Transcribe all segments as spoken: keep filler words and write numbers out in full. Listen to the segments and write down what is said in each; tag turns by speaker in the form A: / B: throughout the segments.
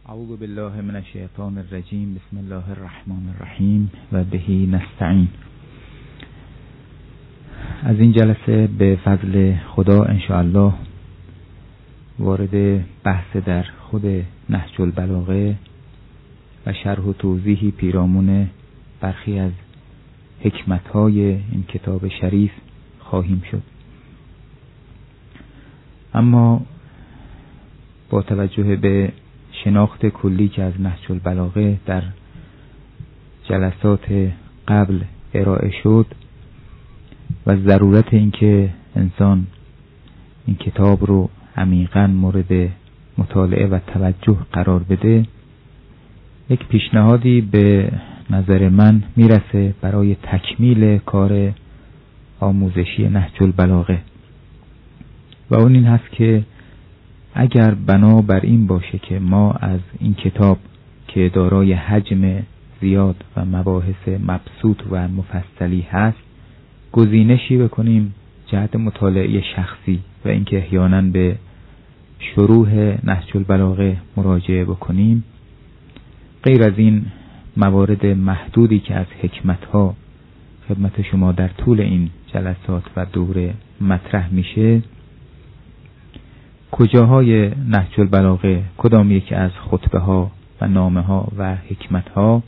A: اعوذ بالله من الشیطان الرجیم. بسم الله الرحمن الرحیم و بهی نستعین. از این جلسه به فضل خدا انشاءالله وارد بحث در خود نهج البلاغه و شرح و توضیحی پیرامون برخی از حکمت‌های این کتاب شریف خواهیم شد. اما با توجه به شناخت کلی که از نهج البلاغه در جلسات قبل ارائه شد و ضرورت اینکه انسان این کتاب رو عمیقاً مورد مطالعه و توجه قرار بده، یک پیشنهادی به نظر من میرسه برای تکمیل کار آموزشی نهج البلاغه و اون این هست که اگر بنا بر این باشه که ما از این کتاب که دارای حجم زیاد و مباحث مبسوط و مفصلی هست گزینشی بکنیم جهت مطالعه شخصی و اینکه احیانا به شروح نهج البلاغه مراجعه بکنیم، غیر از این موارد محدودی که از حکمت‌ها خدمت شما در طول این جلسات و دوره مطرح میشه، کجاهای نهج البلاغه، کدام یک از خطبه ها و نامه ها و حکمت ها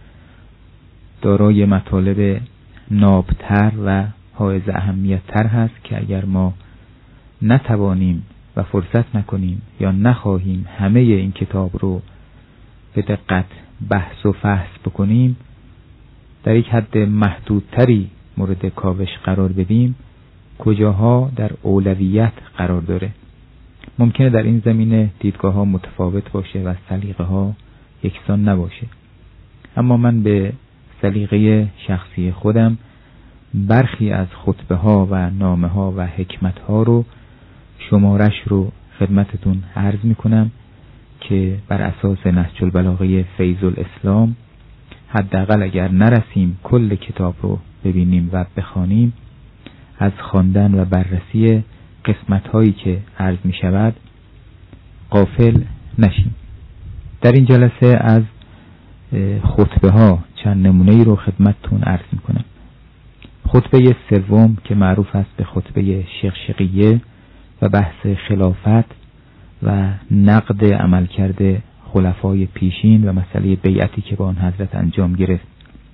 A: دارای مطالب نابتر و حائز اهمیت تر هست که اگر ما نتوانیم و فرصت نکنیم یا نخواهیم همه این کتاب رو به دقت بحث و فحص بکنیم، در یک حد محدودتری مورد کاوش قرار بدیم، کجاها در اولویت قرار داره. ممکنه در این زمینه دیدگاه ها متفاوت باشه و سلیقه ها یکسان نباشه، اما من به سلیقه شخصی خودم برخی از خطبه ها و نامه ها و حکمت ها رو شمارش رو خدمتتون عرض میکنم که بر اساس نهج البلاغه فیض الاسلام حداقل اگر نرسیم کل کتاب رو ببینیم و بخوانیم، از خواندن و بررسی قسمت هایی که عرض می شود غافل نشیم. در این جلسه از خطبه ها چند نمونه ای رو خدمتتون عرض می کنم. خطبه سوم که معروف است به خطبه شقشقیه و بحث خلافت و نقد عملکرد خلفای پیشین و مسئله بیعتی که با آن حضرت انجام گرفت.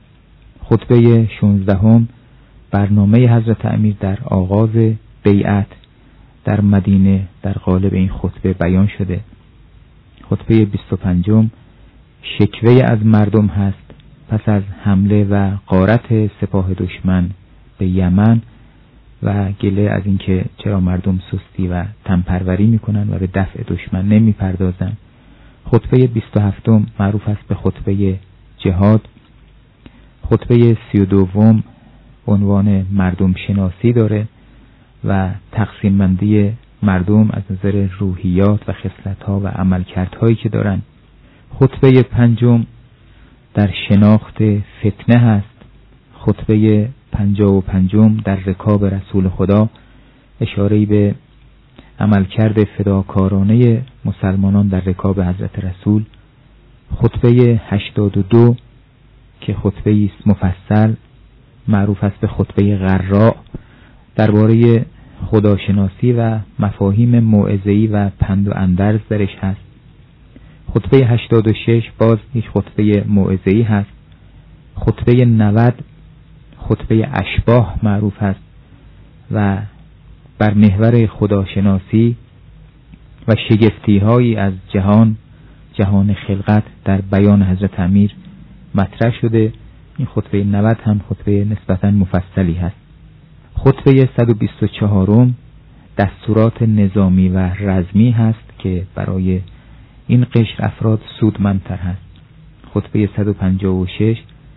A: خطبه شانزدهم برنامه حضرت امیر در آغاز بیعت در مدینه در قالب این خطبه بیان شده. خطبه بیست و پنجم شکوه از مردم هست پس از حمله و غارت سپاه دشمن به یمن و گله از اینکه چرا مردم سستی و تنپروری میکنن و به دفع دشمن نمیپردازن. خطبه بیست و هفتم معروف است به خطبه جهاد. خطبه سی و دوم عنوان مردم شناسی داره و تقسیم بندی مردم از نظر روحیات و خصلت‌ها و عملکردهایی که دارن. خطبه پنجم در شناخت فتنه هست. خطبه پنجاه و پنجم در رکاب رسول خدا اشاره‌ای به عملکرد فداکارانه مسلمانان در رکاب حضرت رسول. خطبه هشتاد و دو که خطبه است مفصل معروف است به خطبه غراء درباره خداشناسی و مفاهیم موعظه‌ای و پند و اندرز درش هست. خطبه هشتاد و شش باز یک خطبه موعظه‌ای هست. خطبه نود خطبه اشباح معروف است و بر محور خداشناسی و شگفتی‌هایی از جهان جهان خلقت در بیان حضرت امیر مطرح شده. این خطبه نود هم خطبه نسبتاً مفصلی هست. خطبه صد و بیست و چهار دستورات نظامی و رزمی هست که برای این قشر افراد سودمندتر هست. خطبه صد و پنجاه و شش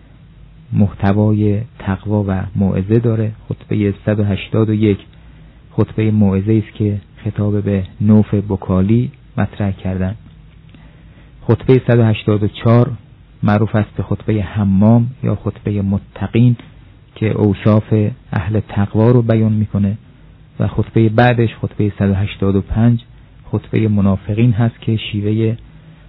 A: محتوای تقوا و موعظه داره. خطبه صد و هشتاد و یک خطبه موعظه است که خطاب به نوف بکالی مطرح کردن. خطبه صد و هشتاد و چهار معروف است به خطبه حمام یا خطبه متقین که اوصاف اهل تقوا رو بیان میکنه و خطبه بعدش خطبه صد و هشتاد و پنج خطبه منافقین هست که شیوه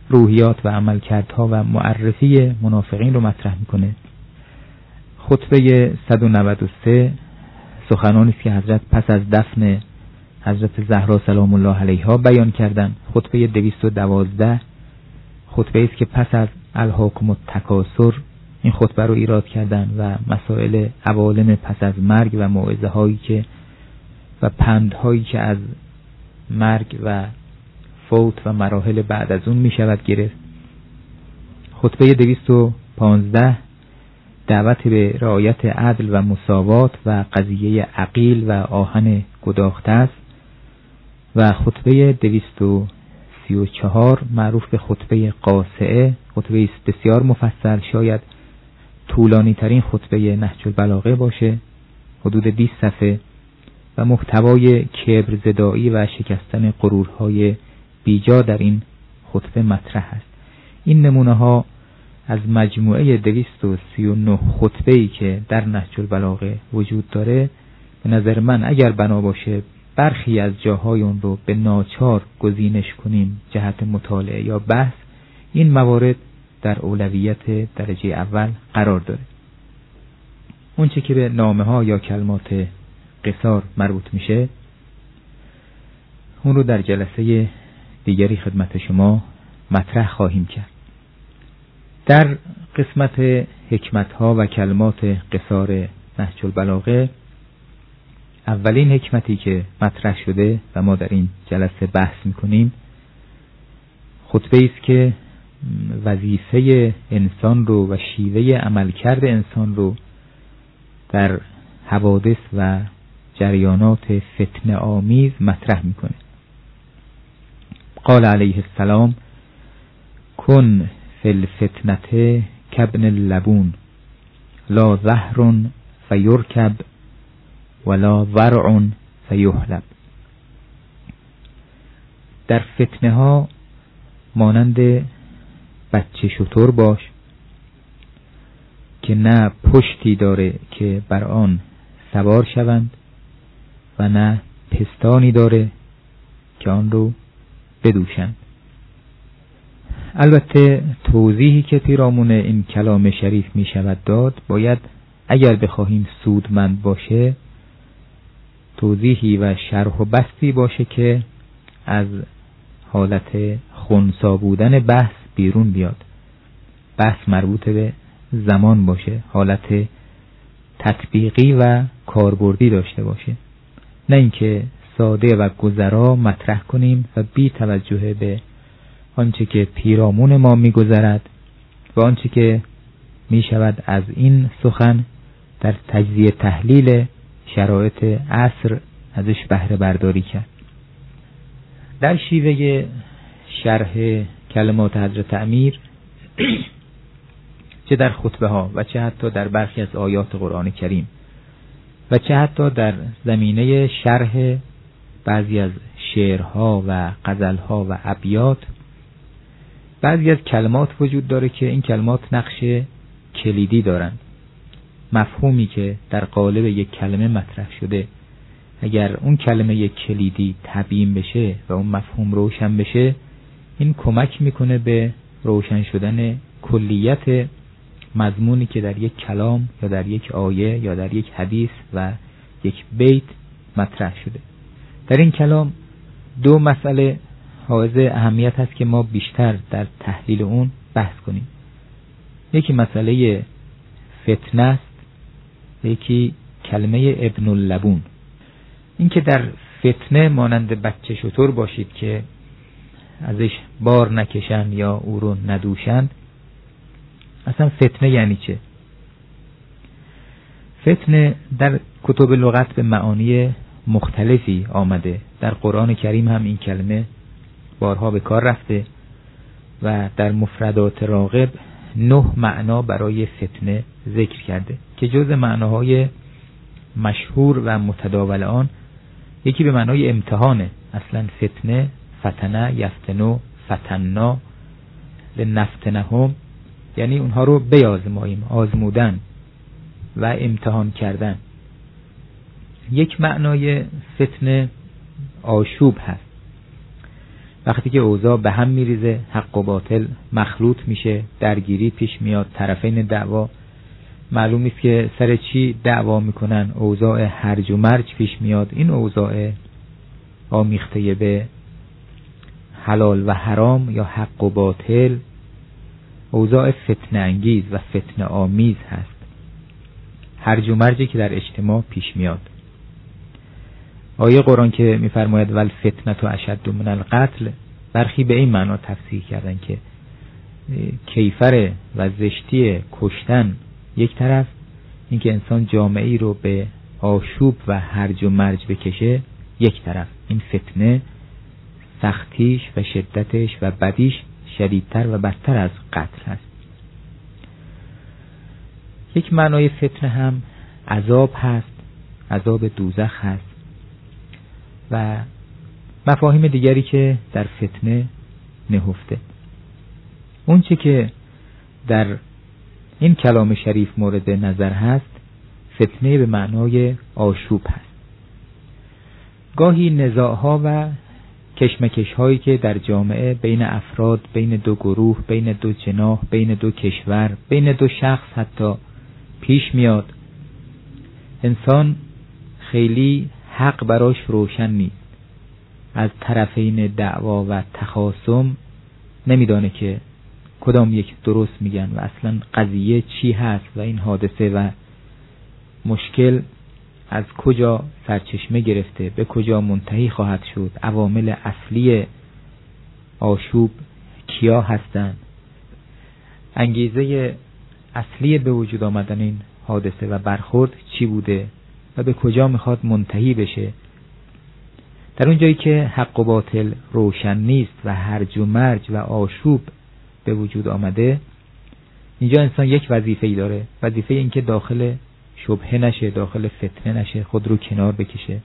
A: روحیات و عملکردها و معرفی منافقین رو مطرح میکنه. خطبه صد و نود و سه سخنانی است که حضرت پس از دفن حضرت زهرا سلام الله علیها بیان کردند. خطبه دویست و دوازده خطبه است که پس از الهاکم التکاثر این خطبه رو ایراد کردند و مسائل عوالم پس از مرگ و موعظه هایی که و پندهایی که از مرگ و فوت و مراحل بعد از اون می شود گرفت. خطبه دویست و پانزده دعوت به رعایت عدل و مساوات و قضیه عقیل و آهن گداخته است و خطبه دویست و سی و چهار معروف به خطبه قاصعه، خطبه است بسیار مفصل، شاید طولانی ترین خطبه نهج البلاغه باشه، حدود بیست صفحه و محتوای کبر زدایی و شکستن غرورهای بیجا در این خطبه مطرح است. این نمونه ها از مجموعه دویست و سی و نه خطبه‌ای که در نهج البلاغه وجود داره، به نظر من اگر بنا باشه برخی از جاهای اون رو به ناچار گزینش کنیم جهت مطالعه یا بحث، این موارد در اولویت درجه اول قرار داره. اون چه که به نامه ها یا کلمات قصار مربوط میشه، اون رو در جلسه دیگری خدمت شما مطرح خواهیم کرد. در قسمت حکمت ها و کلمات قصار نهج البلاغه، اولین حکمتی که مطرح شده و ما در این جلسه بحث میکنیم خطبه است که وظیفه انسان رو و شیوه عملکرد انسان رو در حوادث و جریانات فتنه آمیز مطرح میکنه. قال علیه السلام: کن فی الفتنه کابن اللبون لا زهر فیرکب ولا ورع فیحلب. در فتنه ها مانند بچه شتر باش که نه پشتی داره که بر آن سوار شوند و نه پستانی داره که آن رو بدوشند. البته توضیحی که پیرامون این کلام شریف می شود داد باید اگر بخواهیم سودمند باشه توضیحی و شرح و بسطی باشه که از حالت خنثی بودن بحث بیرون بیاد، بحث مربوط به زمان باشه، حالت تطبیقی و کاربردی داشته باشه، نه اینکه ساده و گذرا مطرح کنیم و بی توجه به آنچه که پیرامون ما می‌گذرد و آنچه که می‌شود از این سخن در تجزیه تحلیل شرایط عصر ازش بهره برداری کرد. در شیوه شرح کلمات حضرت امیر چه در خطبه ها و چه حتی در برخی از آیات قرآن کریم و چه حتی در زمینه شرح بعضی از شعرها و غزلها و ابیات بعضی از کلمات وجود داره که این کلمات نقش کلیدی دارند. مفهومی که در قالب یک کلمه مطرح شده اگر اون کلمه کلیدی تبیین بشه و اون مفهوم روشن بشه، این کمک میکنه به روشن شدن کلیت مضمونی که در یک کلام یا در یک آیه یا در یک حدیث و یک بیت مطرح شده. در این کلام دو مسئله حائز اهمیت هست که ما بیشتر در تحلیل اون بحث کنیم. یکی مسئله فتنه است، یکی کلمه ابن اللبون. این که در فتنه مانند بچه شتر باشید که ازش بار نکشند یا او رو ندوشند، اصلا فتنه یعنی چه؟ فتنه در کتب لغت به معانی مختلفی آمده. در قرآن کریم هم این کلمه بارها به کار رفته و در مفردات راغب نه معنا برای فتنه ذکر کرده که جز معناهای مشهور و متداول آن یکی به معنای امتحانه. اصلا فتنه، فتنه، یفتنو، فتنا، لنفتنهم، یعنی اونها رو بیازماییم، آزمودن و امتحان کردن. یک معنای فتنه آشوب هست. وقتی که اوضاع به هم میریزه، حق و باطل مخلوط میشه، درگیری پیش میاد، طرفین دعوا معلوم نیست که سر چی دعوا میکنن، اوضاع هرج و مرج پیش میاد. این اوضاع آمیخته به حلال و حرام یا حق و باطل اوضاع فتنه انگیز و فتنه آمیز هست، هرج و مرجی که در اجتماع پیش میاد. آیه قرآن که میفرماید ول فتنه اشد من القتل، برخی به این معنا تفسیر کردن که کیفر و زشتی کشتن یک طرف، اینکه انسان جامعه‌ای رو به آشوب و هرج و مرج بکشه یک طرف، این فتنه سختیش و شدتش و بدیش شدیدتر و بدتر از قتل هست. یک معنای فتنه هم عذاب هست، عذاب دوزخ هست و مفاهیم دیگری که در فتنه نهفته. اون چه که در این کلام شریف مورد نظر هست فتنه به معنای آشوب هست. گاهی نزاعها و کشمکش هایی که در جامعه بین افراد، بین دو گروه، بین دو جناح، بین دو کشور، بین دو شخص حتی پیش میاد، انسان خیلی حق براش روشن نیست، از طرفین دعوا و تخاصم نمیدانه که کدام یک درست میگن و اصلا قضیه چی هست و این حادثه و مشکل از کجا سرچشمه گرفته، به کجا منتهی خواهد شد، عوامل اصلی آشوب کیا هستند، انگیزه اصلی به وجود آمدن این حادثه و برخورد چی بوده و به کجا میخواد منتهی بشه. در اون جایی که حق و باطل روشن نیست و هرج و مرج و آشوب به وجود آمده، اینجا انسان یک وظیفه‌ای داره، وظیفه این که داخل شبهه نشه، داخل فتنه نشه، خود رو کنار بکشه.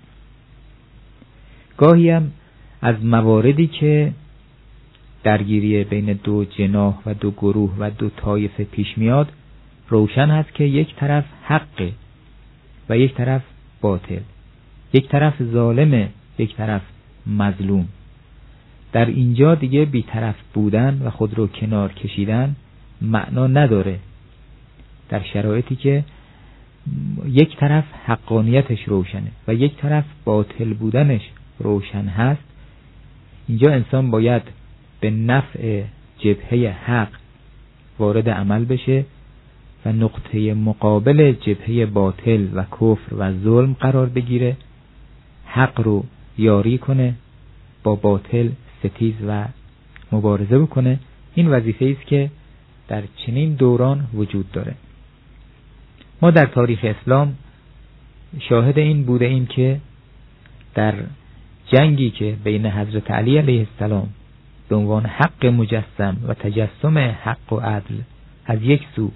A: گاهی هم از مواردی که درگیری بین دو جناح و دو گروه و دو طایفه پیش میاد روشن هست که یک طرف حقه و یک طرف باطل، یک طرف ظالمه، یک طرف مظلوم. در اینجا دیگه بی‌طرف بودن و خود رو کنار کشیدن معنا نداره. در شرایطی که یک طرف حقانیتش روشنه و یک طرف باطل بودنش روشن هست، اینجا انسان باید به نفع جبهه حق وارد عمل بشه و نقطه مقابل جبهه باطل و کفر و ظلم قرار بگیره، حق رو یاری کنه، با باطل ستیز و مبارزه بکنه. این وظیفه است که در چنین دوران وجود داره. ما در تاریخ اسلام شاهد این بوده ایم که در جنگی که بین حضرت علی علیه السلام به عنوان حق مجسم و تجسم حق و عدل از یک سو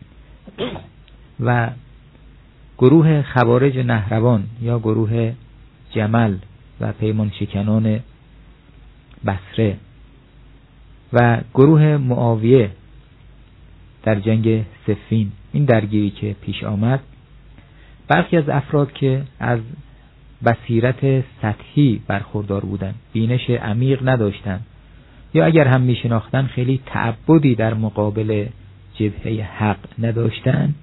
A: و گروه خوارج نهروان یا گروه جمل و پیمان شکنان بصره و گروه معاویه در جنگ صفین، این درگیری که پیش آمد، برخی از افراد که از بصیرت سطحی برخوردار بودند، بینش عمیق نداشتند یا اگر هم می شناختند خیلی تعبدی در مقابل جبهه حق نداشتند،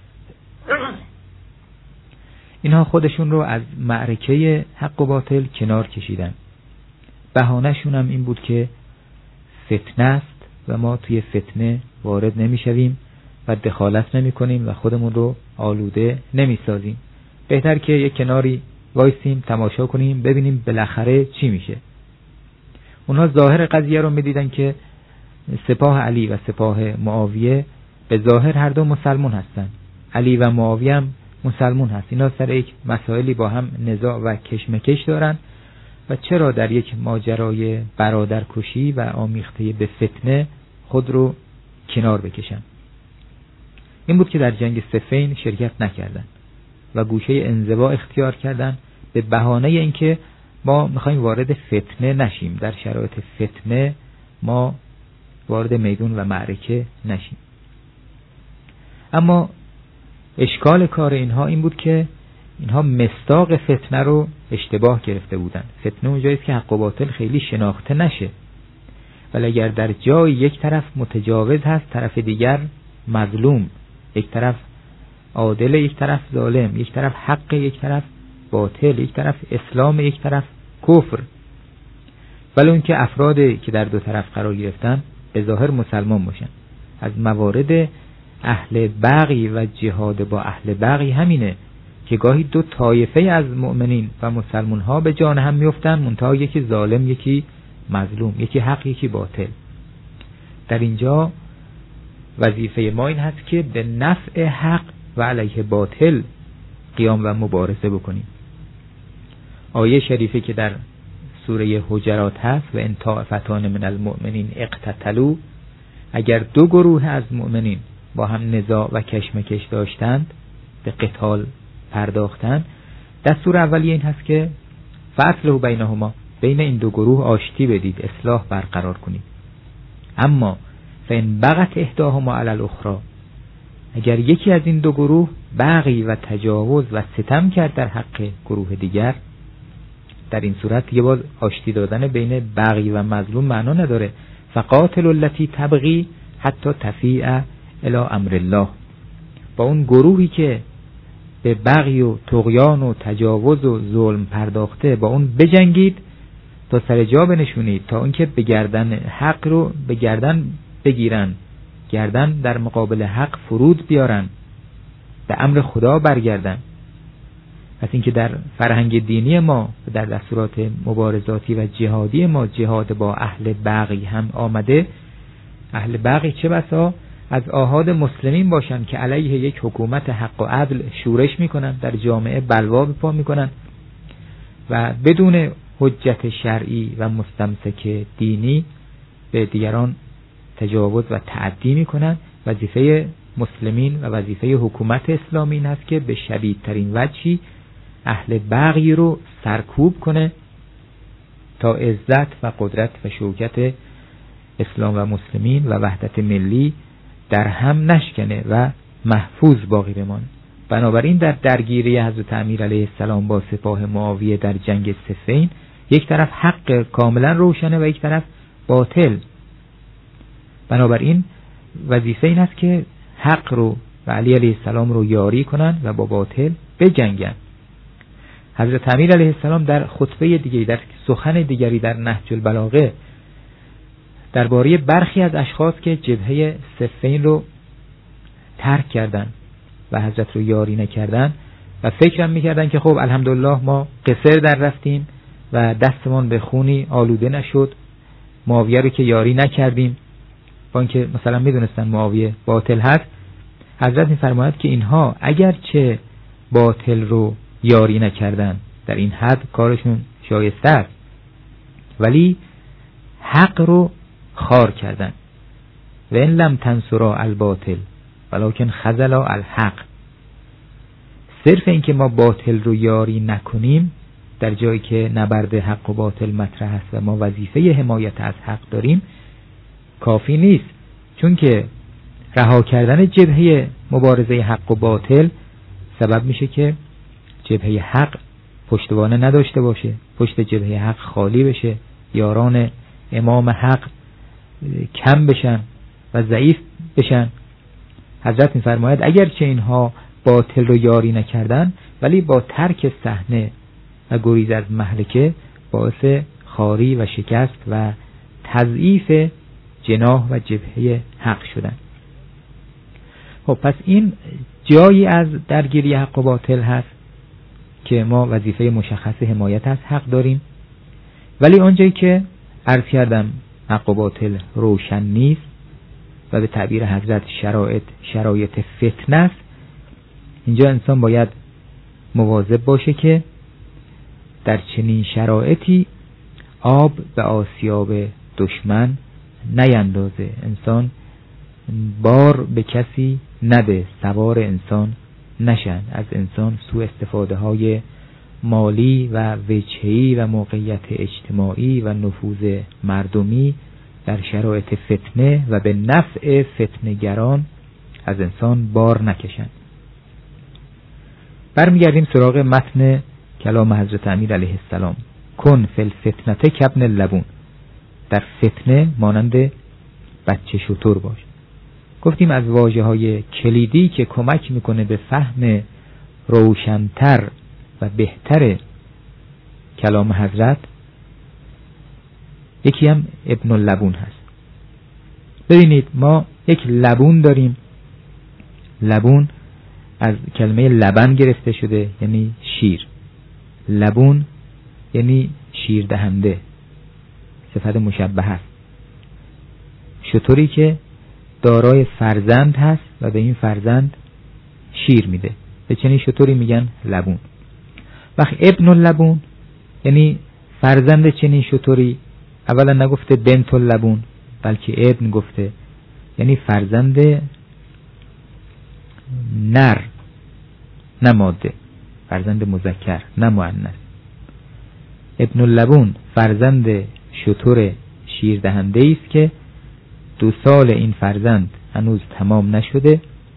A: اینها خودشون رو از معرکه حق و باطل کنار کشیدن. بهانه‌شون هم این بود که فتنه است و ما توی فتنه وارد نمی‌شویم و دخالت نمی‌کنیم و خودمون رو آلوده نمی‌سازیم. بهتر که یک کناری وایسیم، تماشا کنیم، ببینیم بالاخره چی میشه. اونها ظاهر قضیه رو می‌دیدن که سپاه علی و سپاه معاویه به ظاهر هر دو مسلمان هستند. علی و معاویه هم مسلمان هست. اینا سر یک مسائلی با هم نزاع و کشمکش دارن و چرا در یک ماجرای برادرکشی و آمیخته به فتنه خود رو کنار بکشن. این بود که در جنگ صفین شرکت نکردن و گوشه انزوا اختیار کردن به بهانه اینکه ما میخوایم وارد فتنه نشیم، در شرایط فتنه ما وارد میدون و معرکه نشیم. اما اشکال کار اینها این بود که اینها مصداق فتنه رو اشتباه گرفته بودن. فتنه اونجایی است که حق و باطل خیلی شناخته نشه، ولی اگر در جای یک طرف متجاوز هست، طرف دیگر مظلوم، یک طرف عادل، یک طرف ظالم، یک طرف حق، یک طرف باطل، یک طرف اسلام، یک طرف کفر، ولی اون که افرادی که در دو طرف قرار گرفتن به ظاهر مسلمان باشن. از موارد اهل بغی و جهاد با اهل بغی همینه که گاهی دو طایفه از مؤمنین و مسلمان ها به جان هم میفتن، منتها یکی ظالم، یکی مظلوم، یکی حق، یکی باطل. در اینجا وظیفه ما این هست که به نفع حق و علیه باطل قیام و مبارزه بکنیم. آیه شریفه که در سوره حجرات هست و ان طائفتان من المؤمنین اقتتلوا، اگر دو گروه از مؤمنین با هم نزاع و کشمکش داشتند، به قتال پرداختند، دستور اولیه این هست که فاصلحوا بینهما، بین این دو گروه آشتی بدید، اصلاح برقرار کنید. اما فإن بغت احداهما علی الاخری، اگر یکی از این دو گروه بغی و تجاوز و ستم کرد در حق گروه دیگر، در این صورت یه باز آشتی دادن بین بغی و مظلوم معنا نداره. فقاتل التی تبغی حتی تفیء الی امر الله، با اون گروهی که به بغی و طغیان و تجاوز و ظلم پرداخته، با اون بجنگید تا سر جا بنشونید، تا اون که به گردن حق رو به گردن بگیرن، گردن در مقابل حق فرود بیارن، به امر خدا برگردن. پس اینکه در فرهنگ دینی ما در دستورات مبارزاتی و جهادی ما جهاد با اهل بغی هم آمده، اهل بغی چه بسا از آحاد مسلمین باشن که علیه یک حکومت حق و عدل شورش میکنن، در جامعه بلوا به پا میکنن و بدون حجت شرعی و مستمسک دینی به دیگران تجاوز و تعدی میکنن. وظیفه مسلمین و وظیفه حکومت اسلامی این است که به شدیدترین وجهی اهل بغی رو سرکوب کنه تا عزت و قدرت و شوکت اسلام و مسلمین و وحدت ملی در هم نشکنه و محفوظ باقی بمانه. بنابراین در درگیری حضرت امیر علیه السلام با سپاه معاویه در جنگ صفین، یک طرف حق کاملا روشنه و یک طرف باطل. بنابراین وظیفه این است که حق رو و علی علیه السلام رو یاری کنن و با باطل بجنگن. حضرت امیر علیه السلام در خطبه دیگری، در سخن دیگری در نهج البلاغه، درباره برخی از اشخاص که جبهه صفین رو ترک کردن و حضرت رو یاری نکردن و فکرم میکردن که خب الحمدلله ما قصر در رفتیم و دستمان به خونی آلوده نشد، معاویه رو که یاری نکردیم، با اینکه مثلا میدونستن معاویه باطل هست، حضرت میفرماید که اینها اگرچه باطل رو یاری نکردن، در این حد کارشون شایسته است، ولی حق رو خار کردن. و ان لم تنصرا الباطل ولکن خذلا الحق. صرف این که ما باطل رو یاری نکنیم در جایی که نبرد حق و باطل مطرح است و ما وظیفه حمایت از حق داریم کافی نیست، چون که رها کردن جبهه مبارزه حق و باطل سبب میشه که جبهه حق پشتوانه نداشته باشه، پشت جبهه حق خالی بشه، یاران امام حق کم بشن و ضعیف بشن. حضرت میفرماید اگرچه اینها باطل رو یاری نکردن، ولی با ترک صحنه و گریز از مهلکه باعث خاری و شکست و تضعیف جناح و جبهه حق شدن. خب پس این جایی از درگیری حق و باطل هست که ما وظیفه مشخص حمایت از حق داریم، ولی آنجایی که عرض کردم حق و باطل روشن نیست و به تعبیر حضرت شرایط شرایط فتنه است، اینجا انسان باید مواظب باشه که در چنین شرایطی آب به آسیاب دشمن نیندازه، انسان بار به کسی نده، سوار انسان نشن، از انسان سوء استفاده های مالی و وجهی و موقعیت اجتماعی و نفوذ مردمی در شرایط فتنه و به نفع فتنه‌گران از انسان بار نکشن. برمیگردیم سراغ متن کلام حضرت امیر علیه السلام. کن فی الفتنه کابن اللبون، در فتنه مانند بچه شتر باش. گفتیم از واژه های کلیدی که کمک میکنه به فهم روشنتر و بهتر کلام حضرت، یکی هم ابن اللبون هست. ببینید ما یک لبون داریم. لبون از کلمه لبن گرفته شده، یعنی شیر. لبون یعنی شیر دهنده، صفت مشبه است. شتری که دارای فرزند هست و به این فرزند شیر میده، به چنین شتری میگن لبون. وقت ابن اللبون یعنی فرزند چنین شتری، اولا نگفته بنت اللبون بلکه ابن گفته، یعنی فرزند نر نه ماده، فرزند مذکر نه مؤنث. ابن اللبون فرزند شتر شیر دهنده است که دو سال این فرزند هنوز تمام نشده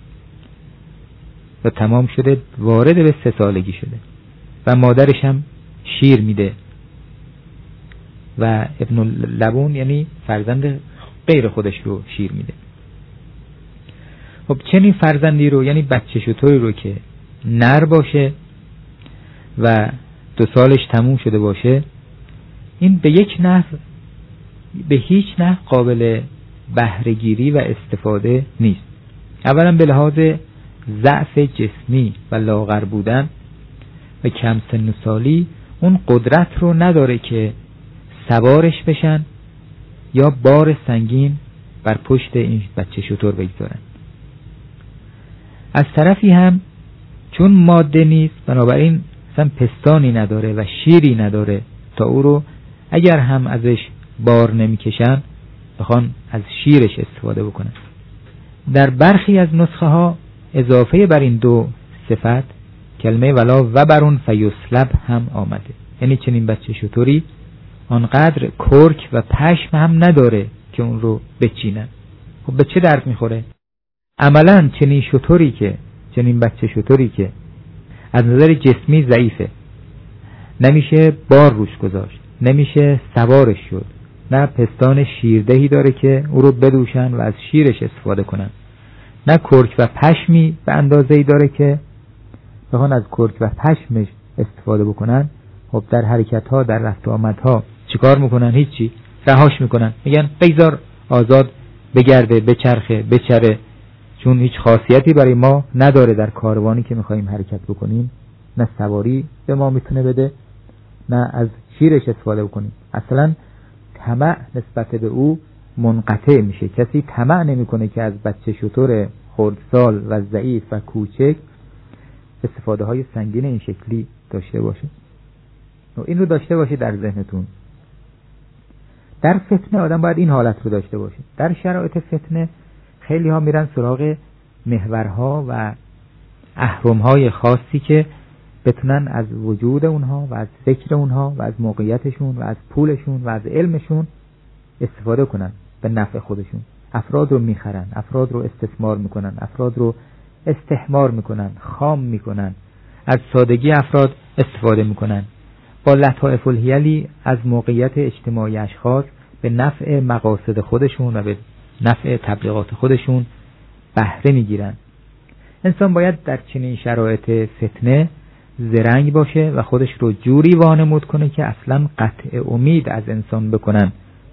A: و تمام شده وارد به سه سالگی شده و مادرش هم شیر میده. و ابن اللبون یعنی فرزند غیر خودش رو شیر میده. خب چنین فرزندی رو، یعنی بچه شتری رو که نر باشه و دو سالش تموم شده باشه، این به یک نحو به هیچ نحو قابل بهره‌گیری و استفاده نیست. اولا به لحاظ ضعف جسمی و لاغر بودن و کم سن و سالی اون قدرت رو نداره که سوارش بشن یا بار سنگین بر پشت این بچه شتر بگذارن. از طرفی هم چون ماده نیست، بنابراین اصلا پستانی نداره و شیری نداره تا او رو اگر هم ازش بار نمیکشن بخوان از شیرش استفاده بکنن. در برخی از نسخه ها اضافه بر این دو صفت کلمه ولا و برون فیسلب هم آمده، یعنی چنین بچه شتری آنقدر کرک و پشم هم نداره که اون رو بچینن. خب به چه درد میخوره؟ عملا چنین شتری که چنین بچه شتری که از نظر جسمی ضعیفه، نمیشه بار روش گذاشت، نمیشه سوارش شد، نه پستان شیردهی داره که او رو بدوشن و از شیرش استفاده کنن، نه کرک و پشمی به اندازه‌ای داره که بخوان از کرک و پشمش استفاده بکنن. خب در حرکت ها، در رفت و آمد ها چیکار میکنن؟ هیچی، رهاش میکنن، میگن بگذار آزاد بگرده، بچرخه، بچره، چون هیچ خاصیتی برای ما نداره در کاروانی که میخواییم حرکت بکنیم، نه سواری به ما میتونه بده، نه از شیرش استفاده بکنیم. اصلا طمع نسبت به او منقطع میشه. کسی طمع نمیکنه که از بچه شتر خردسال و ضعیف و کوچک استفاده های سنگین این شکلی داشته باشه. و این رو داشته باشه در ذهنتون. در فتنه آدم باید این حالت رو داشته باشه. در شرایط فتنه خیلی ها میرن سراغ محورها و اهرم‌های خاصی که بتونن از وجود اونها و از فکر اونها و از موقعیتشون و از پولشون و از علمشون استفاده کنن به نفع خودشون. افراد رو میخرن، افراد رو استثمار میکنن، افراد رو استحمار میکنن، خام میکنن، از سادگی افراد استفاده میکنن، با لطائف الحیلی از موقعیت اجتماعی اشخاص به نفع مقاصد خودشون و به نفع تبلیغات خودشون بهره میگیرن. انسان باید در چنین شرایط فتنه زرنگ باشه و خودش رو جوری وانمود کنه که اصلا قطع امید از انسان بکنن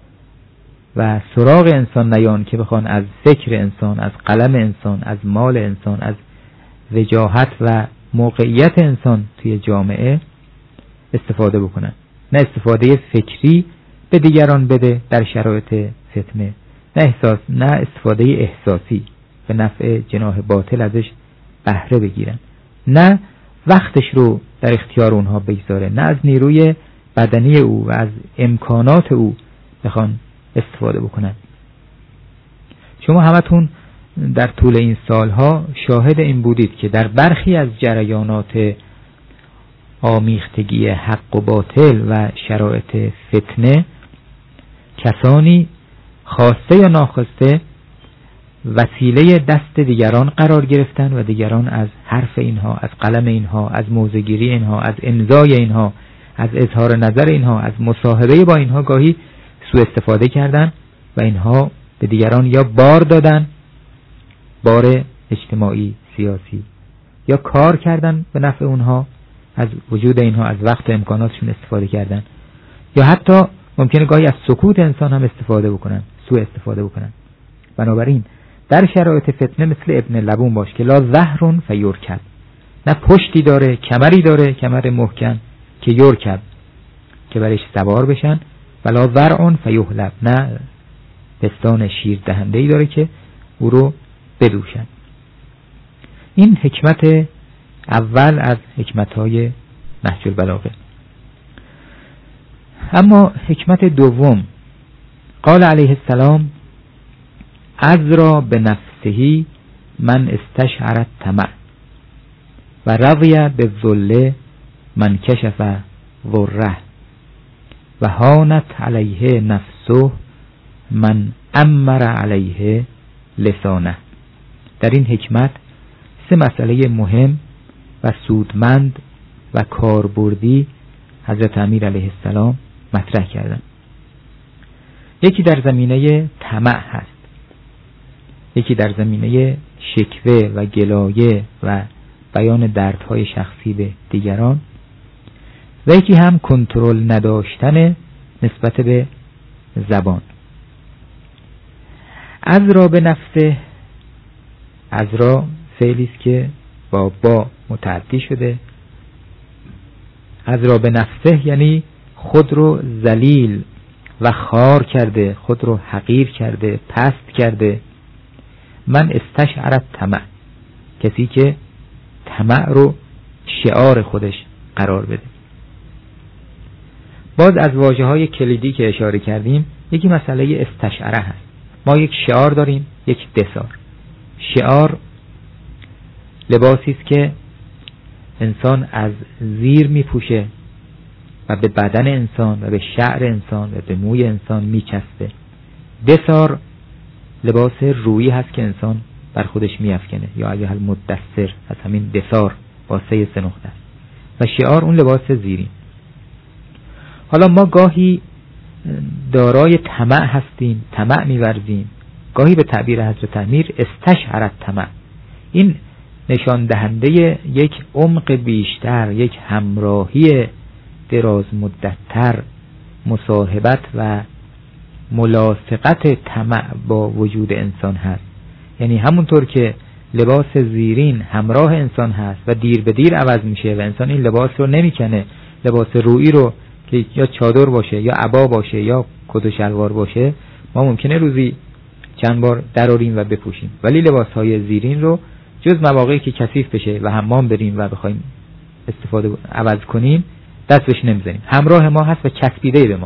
A: و سراغ انسان نیان که بخوان از فکر انسان، از قلم انسان، از مال انسان، از وجاهت و موقعیت انسان توی جامعه استفاده بکنن. نه استفاده فکری به دیگران بده در شرایط فتنه، نه احساس نه استفاده احساسی به نفع جناح باطل ازش بهره بگیرن، نه وقتش رو در اختیار اونها بگذاره، نه از نیروی بدنی او و از امکانات او بخوان استفاده بکنن. شما همتون در طول این سالها شاهد این بودید که در برخی از جریانات آمیختگی حق و باطل و شرایط فتنه کسانی خواسته یا ناخواسته وسیله دست دیگران قرار گرفتن و دیگران از حرف اینها، از قلم اینها، از موضع‌گیری اینها، از امضای اینها، از اظهار نظر اینها، از مصاحبه با اینها گاهی سوء استفاده کردن و اینها به دیگران یا بار دادن، بار اجتماعی سیاسی، یا کار کردن به نفع اونها، از وجود اینها، از وقت و امکاناتشون استفاده کردن، یا حتی ممکنه گاهی از سکوت انسان هم استفاده بکنن، سوء استفاده بکنن. بنابراین در شرایط فتنه مثل ابن لبون باش که لا ظهر فیرکب، نه پشتی داره، کمری داره، کمر محکم که یرکب که برش سوار بشن، ولا ذرع فیهلب، نه پستان شیر دهنده‌ای داره که او رو بدوشن. این حکمت اول از حکمت‌های نهج البلاغه. اما حکمت دوم، قال علیه السلام ازرا به نفسهی من استشعر الطمع و رضی به ذل من کشف ذره و هانت علیه نفسه من امر علیه لسانه. در این حکمت سه مسئله مهم و سودمند و کاربردی حضرت امیر علیه السلام مطرح کردن. یکی در زمینه طمع هست، یکی در زمینه شکوه و گلایه و بیان دردهای شخصی به دیگران، و یکی هم کنترل نداشتن نسبت به زبان. از را به نفسه، از را فعلی است که با با متعدی شده. از را به نفسه یعنی خود رو ذلیل و خار کرده، خود رو حقیر کرده، پست کرده. من استشعر الطمع، کسی که طمع رو شعار خودش قرار بده. باز از واژه‌های کلیدی که اشاره کردیم، یکی مسئله استشعره هست. ما یک شعار داریم، یک دثار. شعار لباسی است که انسان از زیر میپوشه و به بدن انسان و به شعر انسان و به موی انسان میچسبه. دثار لباس رویی هست که انسان بر خودش میافکنه، یا ایها المدثر از همین دثار با سه سه نقطه است. و شعار اون لباس زیری. حالا ما گاهی دارای طمع هستیم، طمع می‌ورزیم، گاهی به تعبیر حضرت امیر استشعر الطمع. این نشان دهنده یک عمق بیشتر، یک همراهی دراز مدت‌تر، مصاحبت و ملاصقت طمع با وجود انسان هست. یعنی همونطور که لباس زیرین همراه انسان هست و دیر به دیر عوض میشه و انسان این لباس رو نمیکنه، لباس رویی رو که یا چادر باشه یا عبا باشه یا کت و شلوار باشه، ما ممکنه روزی چند بار دراریم و بپوشیم، ولی لباس های زیرین رو جز مواقعی که کثیف بشه و حمام بریم و بخوایم استفاده عوض کنیم دست بهش نمیزنیم، همراه ما هست و چسبیده به ما.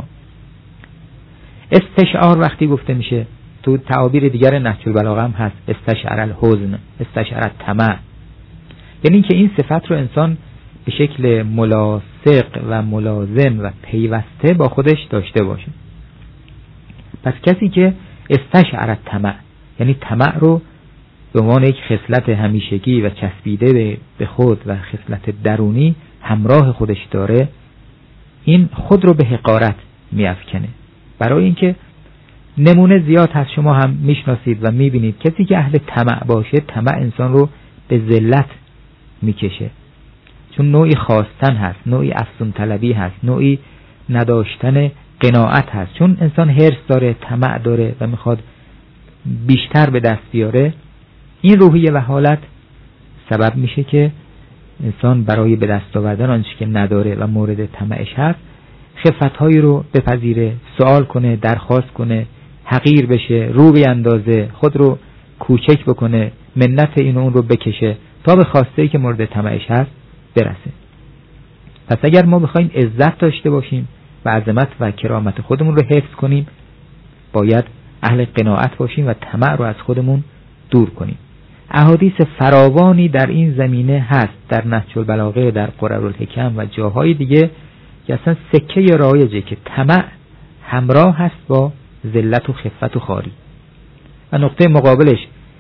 A: استشعار وقتی گفته میشه تو تعابیر دیگر نهج البلاغه هم هست، استشعر الحزن، استشعر الطمع، یعنی که این صفت رو انسان به شکل ملاصق و ملازم و پیوسته با خودش داشته باشه. پس کسی که استشعر الطمع یعنی طمع رو به عنوان یک خصلت همیشگی و چسبیده به خود و خصلت درونی همراه خودش داره، این خود رو به حقارت میافکنه. برای اینکه نمونه زیاد هست، شما هم میشناسید و میبینید کسی که اهل طمع باشه، طمع انسان رو به ذلت میکشه، چون نوعی خواستن هست، نوعی افزون طلبی هست، نوعی نداشتن قناعت هست. چون انسان حرص داره، طمع داره و میخواد بیشتر به دست بیاره، این روحیه و حالت سبب میشه که انسان برای به دست آوردن آنچه که نداره و مورد طمعش هست خفتهایی رو بپذیره، سوال کنه، درخواست کنه، حقیر بشه، رو بیندازه، خود رو کوچک بکنه، منت این و اون رو بکشه تا به خواسته‌ای که مورد طمعش هست برسه. پس اگر ما بخوایم عزت داشته باشیم و عظمت و کرامت خودمون رو حفظ کنیم، باید اهل قناعت باشیم و طمع رو از خودمون دور کنیم. احادیث فراوانی در این زمینه هست در نهج البلاغه، در قررالحکم و جاهای دیگه که اصلا سکه رایجه که طمع همراه هست با ذلت و خفت و خواری. و نقطه مقابلش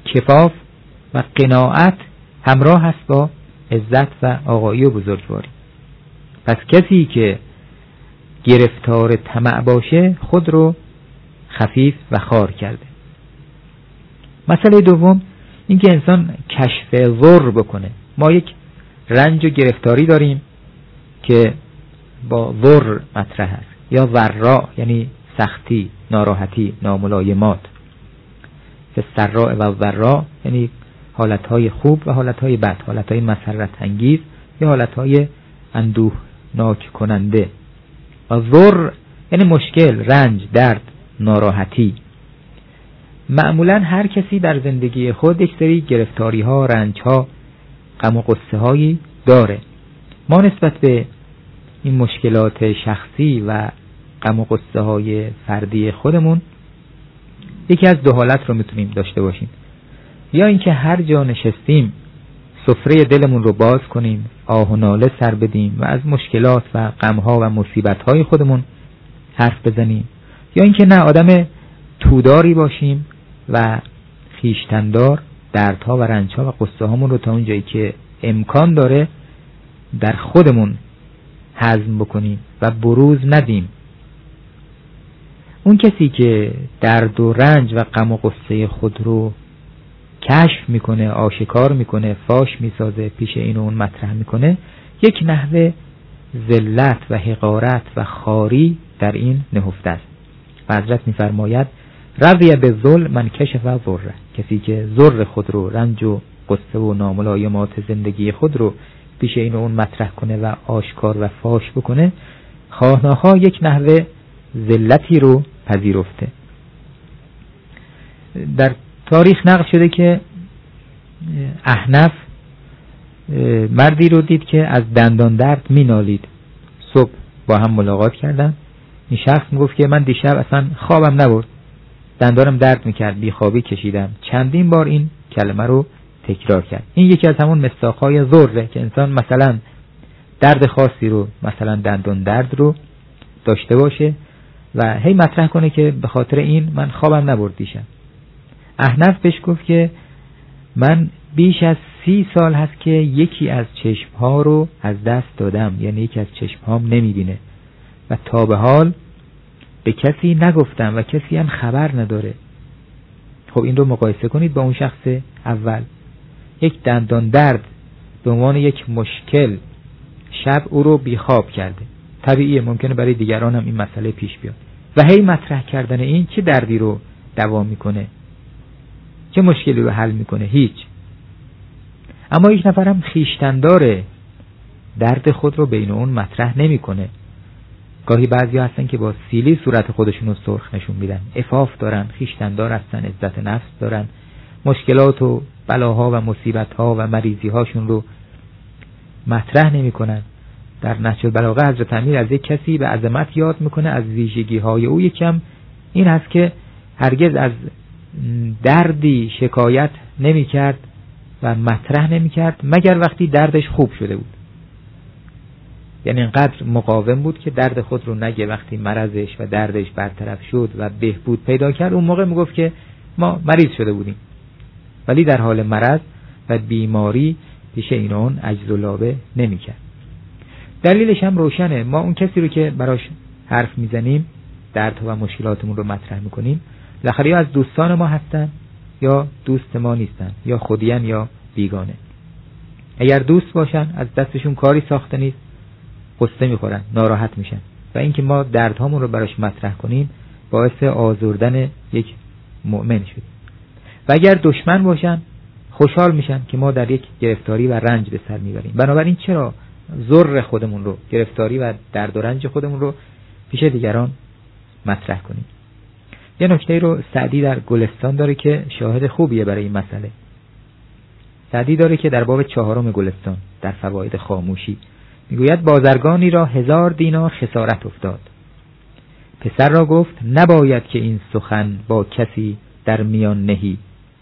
A: کفاف و قناعت همراه است با عزت و آقایی و بزرگواری. پس کسی که گرفتار طمع باشه خود رو خفیف و خوار کرده. مسئله دوم این که انسان کشف ضر بکنه. ما یک رنج و گرفتاری داریم که با ضر مطرح است، یا ضراء یعنی سختی، ناراحتی، ناملایمات. که سراء و ضراء یعنی حالتهای خوب و حالتهای بد، حالتهای مسرت انگیز یا حالتهای اندوهناک کننده. و ضر یعنی مشکل، رنج، درد، ناراحتی. معمولا هر کسی در زندگی خود یک سری گرفتاری ها، رنج ها، غم و غصه هایی داره. ما نسبت به این مشکلات شخصی و غم و غصه های فردی خودمون یکی از دو حالت رو میتونیم داشته باشیم. یا اینکه هر جا نشستیم سفره دلمون رو باز کنیم، آه و ناله سر بدیم و از مشکلات و غمها و مصیبت‌های خودمون حرف بزنیم، یا اینکه نه، آدم توداری باشیم و خویشتندار دردها و رنجها و قصه هامون رو تا اون جایی که امکان داره در خودمون هضم بکنیم و بروز ندیم. اون کسی که درد و رنج و غم و قصه خود رو کشف میکنه، آشکار میکنه، فاش میسازه، پیش این و اون مطرح میکنه، یک نحوه ذلت و حقارت و خاری در این نهفته است. و حضرت میفرماید رضی بالذل من کشف ضره. کسی که ضر خود رو، رنج و قصه و ناملایمات زندگی خود رو پیش این و اون مطرح کنه و آشکار و فاش بکنه، خواهناها یک نحوه ذلتی رو پذیرفته. در تاریخ نقل شده که احنف مردی رو دید که از دندان درد می نالید. صبح با هم ملاقات کردن. این شخص می گفت که من دیشب اصلا خوابم نبرد، دندانم درد می کرد، بیخوابی کشیدم. چندین بار این کلمه رو تکرار کرد. این یکی از همون مصداق‌های ضره که انسان مثلا درد خاصی رو، مثلا دندان درد رو داشته باشه و هی مطرح کنه که به خاطر این من خوابم نبرد دیشب. احنف بهش گفت که من بیش از سی سال هست که یکی از چشمها رو از دست دادم، یعنی یکی از چشمهام نمیبینه و تا به حال به کسی نگفتم و کسی هم خبر نداره. خب این رو مقایسه کنید با اون شخص اول. یک دندان درد به عنوان یک مشکل شب او رو بیخواب کرده. طبیعیه ممکنه برای دیگران هم این مسئله پیش بیاد و هی مطرح کردن این چه دردی رو دوام میکنه، چه مشکلی رو حل میکنه؟ هیچ. اما یک نفرم خیشتندار درد خود رو بین اون مطرح نمیکنه. گاهی بعضی هستن که با سیلی صورت خودشون رو سرخ نشون میدن، عفاف دارن، خیشتندار هستن، عزت نفس دارن، مشکلات و بلاها و مصیبتها و مریضی هاشون رو مطرح نمیکنن. در نهج البلاغه حضرت امیر از یک کسی به عظمت یاد میکنه، از ویژگی های او یکم این هست که هرگز از دردی شکایت نمی کرد و مطرح نمی کرد مگر وقتی دردش خوب شده بود. یعنی اینقدر مقاوم بود که درد خود رو نگه. وقتی مرضش و دردش برطرف شد و بهبود پیدا کرد اون موقع میگفت که ما مریض شده بودیم، ولی در حال مرض و بیماری پیش این اون عجز و لابه نمی کرد. دلیلش هم روشنه. ما اون کسی رو که براش حرف میزنیم، درد و مشکلاتمون رو مطرح میکنیم، بالاخره یا از دوستان ما هستن یا دوست ما نیستن، یا خودیان یا بیگانه. اگر دوست باشن از دستشون کاری ساخته نیست، قصه میخورن، ناراحت میشن و اینکه ما دردهامون رو براش مطرح کنیم باعث آزردن یک مؤمن شد. و اگر دشمن باشن خوشحال میشن که ما در یک گرفتاری و رنج به سر میبریم. بنابراین چرا ضر خودمون رو، گرفتاری و درد و رنج خودمون رو پیش دیگران مطرح کنیم؟ یه نکته رو سعدی در گلستان داره که شاهد خوبیه برای این مسئله. سعدی داره که در باب چهارم گلستان در فواید خاموشی میگوید بازرگانی را هزار دینار خسارت افتاد. پسر را گفت نباید که این سخن با کسی در میان نهی.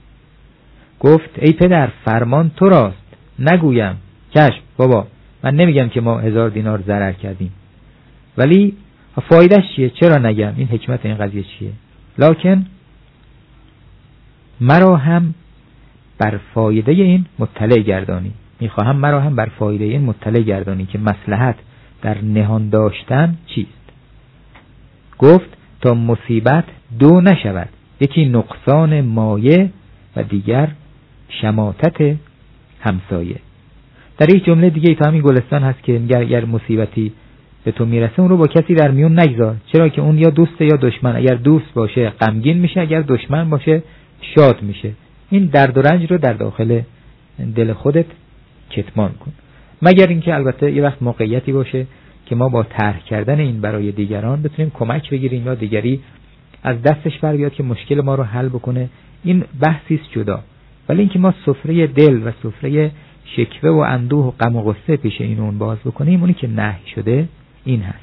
A: گفت ای پدر فرمان تو راست، نگویم. چشم بابا، من نمیگم که ما هزار دینار ضرر کردیم، ولی فایدهش چیه؟ چرا نگم؟ این حکمت این قضیه چیه؟ لکن مرا هم بر فایده این مطلع گردانی. میخواهم مرا هم بر فایده این مطلع گردانی که مصلحت در نهان داشتن چیست. گفت تا مصیبت دو نشود، یکی نقصان مایه و دیگر شماتت همسایه. در یک جمله دیگه تو همین گلستان هست که میگه اگر مصیبتی به تو میرسه اون رو با کسی در میون نگذار، چرا که اون یا دوسته یا دشمن. اگر دوست باشه غمگین میشه، اگر دشمن باشه شاد میشه. این درد و رنج رو در داخل دل خودت کتمان کن، مگر اینکه البته یه وقت موقعیتی باشه که ما با طرح کردن این برای دیگران بتونیم کمک بگیریم یا دیگری از دستش بر بیاد که مشکل ما رو حل بکنه. این بحثی است جدا. ولی اینکه ما سفره دل و سفره شکوه و اندوه و غم و غصه پیش این اون باز بکنیم، اونی که نهی شده این هست.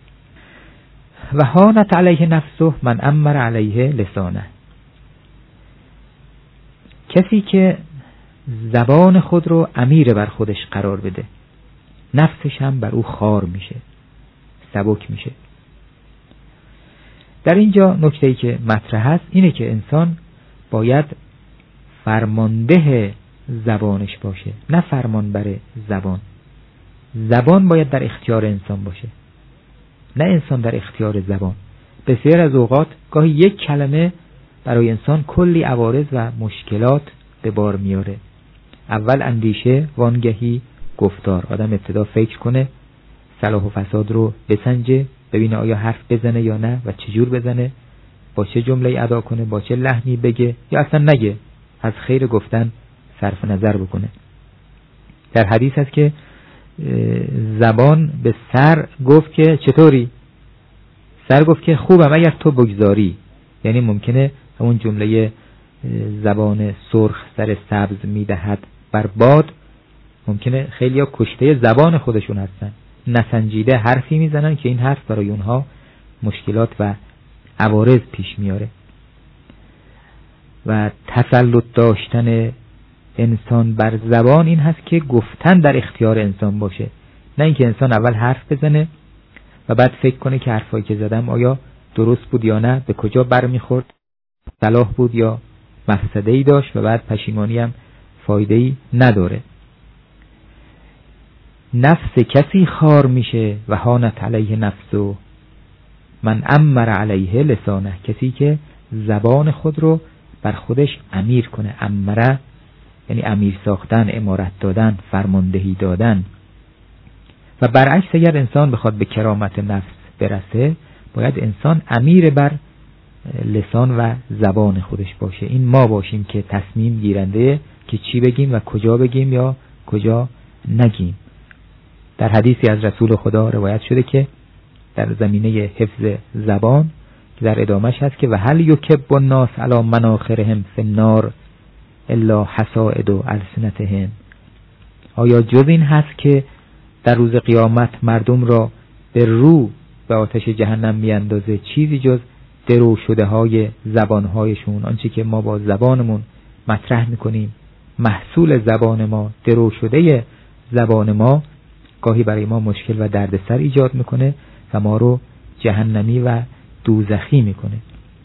A: و هانت علیه نفسه من امر علیه لسانه. کسی که زبان خود رو امیر بر خودش قرار بده، نفسش هم بر او خوار میشه، سبک میشه. در اینجا نکته‌ای که مطرح هست اینه که انسان باید فرمانده زبانش باشه، نه فرمانبر زبان. زبان باید در اختیار انسان باشه، نه انسان در اختیار زبان. بسیار از اوقات گاهی یک کلمه برای انسان کلی عوارض و مشکلات به بار میاره. اول اندیشه، وانگهی گفتار. آدم ابتدا فکر کنه، صلاح و فساد رو بسنجه، ببینه آیا حرف بزنه یا نه و چجور بزنه، با چه جمله ادا کنه، با چه لحنی بگه یا اصلا نگه، از خیر گفتن صرف نظر بکنه. در حدیث هست که زبان به سر گفت که چطوری؟ سر گفت که خوبم اگر تو بگذاری. یعنی ممکنه همون جمله زبان سرخ سر سبز میدهد بر باد، ممکنه خیلی ها کشته زبان خودشون هستن، نسنجیده حرفی میزنن که این حرف برای اونها مشکلات و عوارض پیش میاره. و تسلط داشتن انسان بر زبان این هست که گفتن در اختیار انسان باشه، نه اینکه انسان اول حرف بزنه و بعد فکر کنه که حرفایی که زدم آیا درست بود یا نه، به کجا برمیخورد، صلاح بود یا مفسده‌ای داشت و بعد پشیمانی هم فایده‌ای نداره. نفس کسی خار میشه و هانت علیه نفسه من امر علیه لسانه. کسی که زبان خود رو بر خودش امیر کنه. امره یعنی امیر ساختن، امارت دادن، فرماندهی دادن. و برعکس اگر انسان بخواد به کرامت نفس برسه، باید انسان امیر بر لسان و زبان خودش باشه. این ما باشیم که تصمیم گیرنده که چی بگیم و کجا بگیم یا کجا نگیم. در حدیثی از رسول خدا روایت شده که در زمینه حفظ زبان که در ادامش هست که و هل یکب الناس علی مناخرهم فی النار الا حصائد السنتهم. آیا جز این هست که در روز قیامت مردم را به رو به آتش جهنم میاندازه چیزی جز درو شده های زبانهایشون، آنچه که ما با زبانمون مطرح میکنیم، محصول زبان ما، درو شده زبان ما گاهی برای ما مشکل و دردسر ایجاد میکنه و ما رو جهنمی و دوزخی میکنه.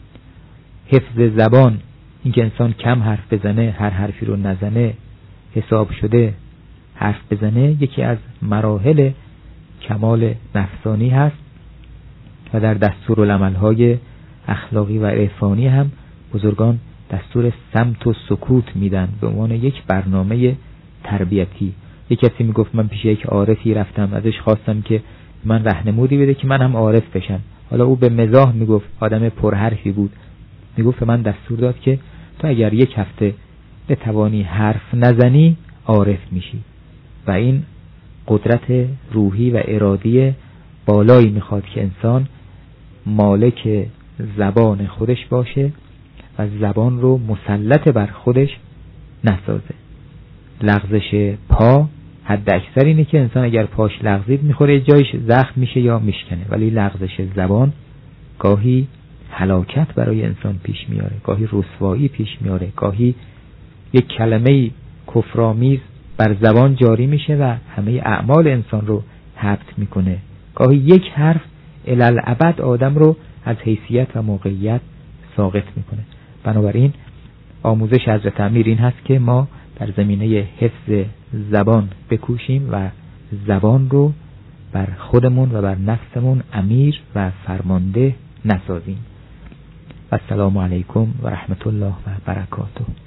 A: حفظ زبان، اینکه انسان کم حرف بزنه، هر حرفی رو نزنه، حساب شده حرف بزنه، یکی از مراحل کمال نفسانی هست و در دستورالعمل‌های اخلاقی و عرفانی هم بزرگان دستور صمت و سکوت میدن به عنوان یک برنامه تربیتی. یک کسی میگفت من پیش یک عارفی رفتم، ازش خواستم که من راهنمودی بده که من هم عارف بشم. حالا او به مزاح میگفت، آدم پرحرفی بود، میگفت من دستور داد که تو اگر یک هفته بتوانی حرف نزنی عارف میشی. و این قدرت روحی و ارادی بالایی میخواد که انسان مالک زبان خودش باشه و زبان رو مسلط بر خودش نسازه. لغزش پا حد اکثر اینه که انسان اگر پاش لغزید میخوره جایش زخم میشه یا میشکنه، ولی لغزش زبان گاهی هلاکت برای انسان پیش میاره، گاهی رسوایی پیش میاره، گاهی یک کلمه کفرآمیز بر زبان جاری میشه و همه اعمال انسان رو حبط میکنه، گاهی یک حرف الالعبد آدم رو از حیثیت و موقعیت ساقط میکنه. بنابراین آموزش حضرت امیر این هست که ما در زمینه حفظ زبان بکوشیم و زبان رو بر خودمون و بر نفسمون امیر و فرمانده نسازیم. السلام علیکم و رحمت الله و برکاته.